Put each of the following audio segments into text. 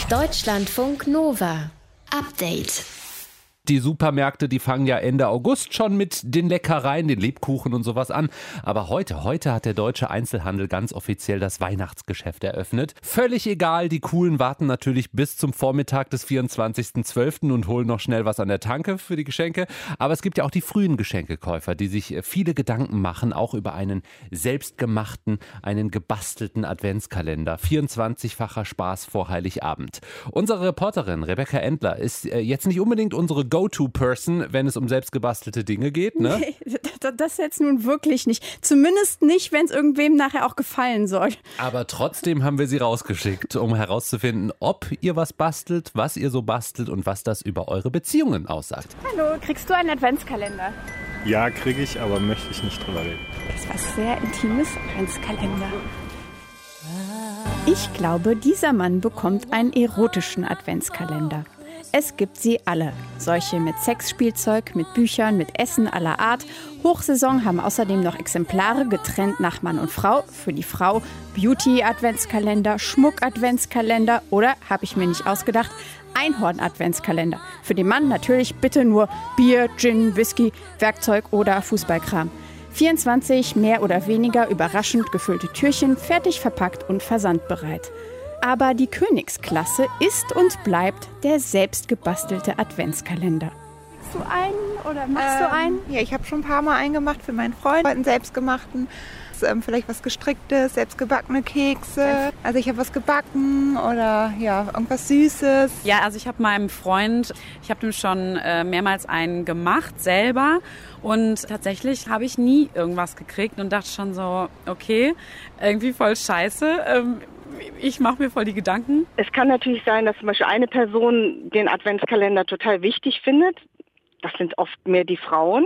Deutschlandfunk Nova. Update. Die Supermärkte, die fangen ja Ende August schon mit den Leckereien, den Lebkuchen und sowas an. Aber heute hat der deutsche Einzelhandel ganz offiziell das Weihnachtsgeschäft eröffnet. Völlig egal, die Coolen warten natürlich bis zum Vormittag des 24.12. und holen noch schnell was an der Tanke für die Geschenke. Aber es gibt ja auch die frühen Geschenkekäufer, die sich viele Gedanken machen, auch über einen selbstgemachten, einen gebastelten Adventskalender. 24-facher Spaß vor Heiligabend. Unsere Reporterin Rebecca Endler ist jetzt nicht unbedingt unsere Go-To-Person, wenn es um selbstgebastelte Dinge geht, ne? Nee, das jetzt nun wirklich nicht. Zumindest nicht, wenn es irgendwem nachher auch gefallen soll. Aber trotzdem haben wir sie rausgeschickt, um herauszufinden, ob ihr was bastelt, was ihr so bastelt und was das über eure Beziehungen aussagt. Hallo, kriegst du einen Adventskalender? Ja, kriege ich, aber möchte ich nicht drüber reden. Das ist was sehr Intimes, Adventskalender. Ich glaube, dieser Mann bekommt einen erotischen Adventskalender. Es gibt sie alle. Solche mit Sexspielzeug, mit Büchern, mit Essen aller Art. Hochsaison haben außerdem noch Exemplare getrennt nach Mann und Frau. Für die Frau Beauty-Adventskalender, Schmuck-Adventskalender oder, habe ich mir nicht ausgedacht, Einhorn-Adventskalender. Für den Mann natürlich bitte nur Bier, Gin, Whisky, Werkzeug oder Fußballkram. 24 mehr oder weniger überraschend gefüllte Türchen, fertig verpackt und versandbereit. Aber die Königsklasse ist und bleibt der selbstgebastelte Adventskalender. Machst du einen oder machst du einen? Ja, ich habe schon ein paar Mal einen gemacht für meinen Freund, einen selbstgemachten. Vielleicht was Gestricktes, selbstgebackene Kekse. Also ich habe was gebacken oder ja, irgendwas Süßes. Ja, also ich habe meinem Freund, ich habe dem schon mehrmals einen gemacht selber und tatsächlich habe ich nie irgendwas gekriegt und dachte schon so, okay, irgendwie voll scheiße. Ich mache mir voll die Gedanken. Es kann natürlich sein, dass zum Beispiel eine Person den Adventskalender total wichtig findet. Das sind oft mehr die Frauen.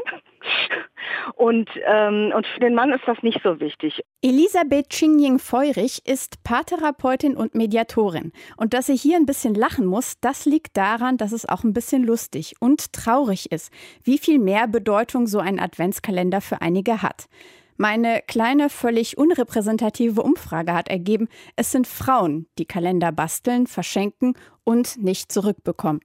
Und für den Mann ist das nicht so wichtig. Elisabeth Ching-Ying-Feurig ist Paartherapeutin und Mediatorin. Und dass sie hier ein bisschen lachen muss, das liegt daran, dass es auch ein bisschen lustig und traurig ist, wie viel mehr Bedeutung so ein Adventskalender für einige hat. Meine kleine, völlig unrepräsentative Umfrage hat ergeben, es sind Frauen, die Kalender basteln, verschenken und nicht zurückbekommen.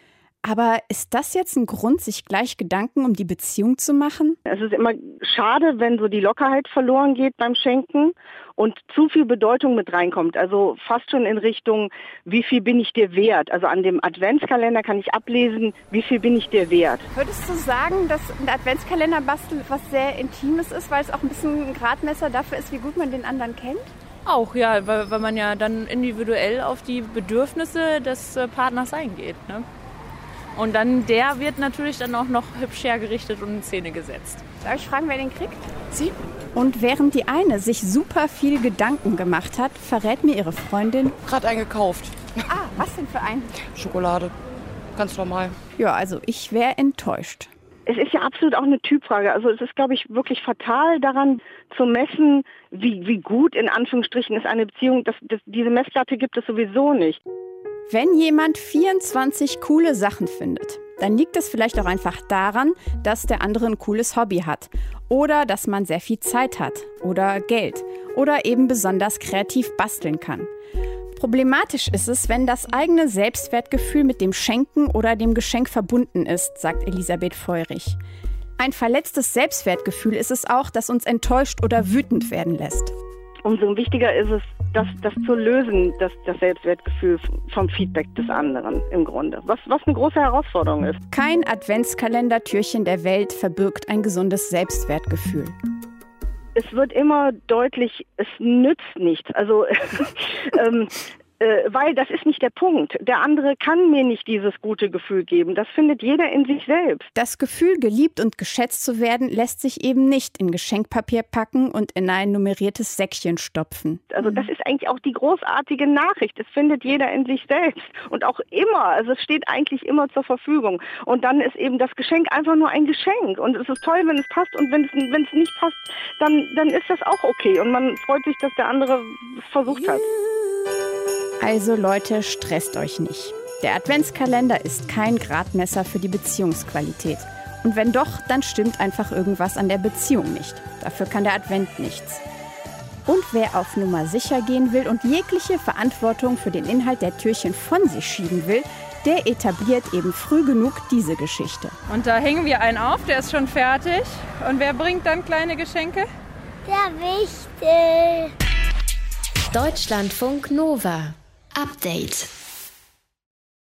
Aber ist das jetzt ein Grund, sich gleich Gedanken um die Beziehung zu machen? Es ist immer schade, wenn so die Lockerheit verloren geht beim Schenken und zu viel Bedeutung mit reinkommt. Also fast schon in Richtung, wie viel bin ich dir wert? Also an dem Adventskalender kann ich ablesen, wie viel bin ich dir wert. Würdest du sagen, dass ein Adventskalender basteln was sehr Intimes ist, weil es auch ein bisschen ein Gradmesser dafür ist, wie gut man den anderen kennt? Auch, ja, weil man ja dann individuell auf die Bedürfnisse des Partners eingeht, ne? Und dann der wird natürlich dann auch noch hübsch hergerichtet und in Szene gesetzt. Darf ich fragen, wer den kriegt? Sie. Und während die eine sich super viel Gedanken gemacht hat, verrät mir ihre Freundin... Gerade einen gekauft. Ah, was denn für einen? Schokolade. Ganz normal. Ja, also ich wäre enttäuscht. Es ist ja absolut auch eine Typfrage. Also es ist, glaube ich, wirklich fatal daran zu messen, wie gut in Anführungsstrichen ist eine Beziehung. Diese Messlatte gibt es sowieso nicht. Wenn jemand 24 coole Sachen findet, dann liegt es vielleicht auch einfach daran, dass der andere ein cooles Hobby hat oder dass man sehr viel Zeit hat oder Geld oder eben besonders kreativ basteln kann. Problematisch ist es, wenn das eigene Selbstwertgefühl mit dem Schenken oder dem Geschenk verbunden ist, sagt Elisabeth Feurig. Ein verletztes Selbstwertgefühl ist es auch, das uns enttäuscht oder wütend werden lässt. Umso wichtiger ist es, das zu lösen, das Selbstwertgefühl vom Feedback des anderen im Grunde. Was eine große Herausforderung ist. Kein Adventskalendertürchen der Welt verbirgt ein gesundes Selbstwertgefühl. Es wird immer deutlich, es nützt nichts. Also weil das ist nicht der Punkt. Der andere kann mir nicht dieses gute Gefühl geben. Das findet jeder in sich selbst. Das Gefühl, geliebt und geschätzt zu werden, lässt sich eben nicht in Geschenkpapier packen und in ein nummeriertes Säckchen stopfen. Also das ist eigentlich auch die großartige Nachricht. Es findet jeder in sich selbst. Und auch immer. Also es steht eigentlich immer zur Verfügung. Und dann ist eben das Geschenk einfach nur ein Geschenk. Und es ist toll, wenn es passt. Und wenn es nicht passt, dann ist das auch okay. Und man freut sich, dass der andere es versucht hat. Also Leute, stresst euch nicht. Der Adventskalender ist kein Gradmesser für die Beziehungsqualität. Und wenn doch, dann stimmt einfach irgendwas an der Beziehung nicht. Dafür kann der Advent nichts. Und wer auf Nummer sicher gehen will und jegliche Verantwortung für den Inhalt der Türchen von sich schieben will, der etabliert eben früh genug diese Geschichte. Und da hängen wir einen auf, der ist schon fertig. Und wer bringt dann kleine Geschenke? Der Wichtel. Deutschlandfunk Nova. Update.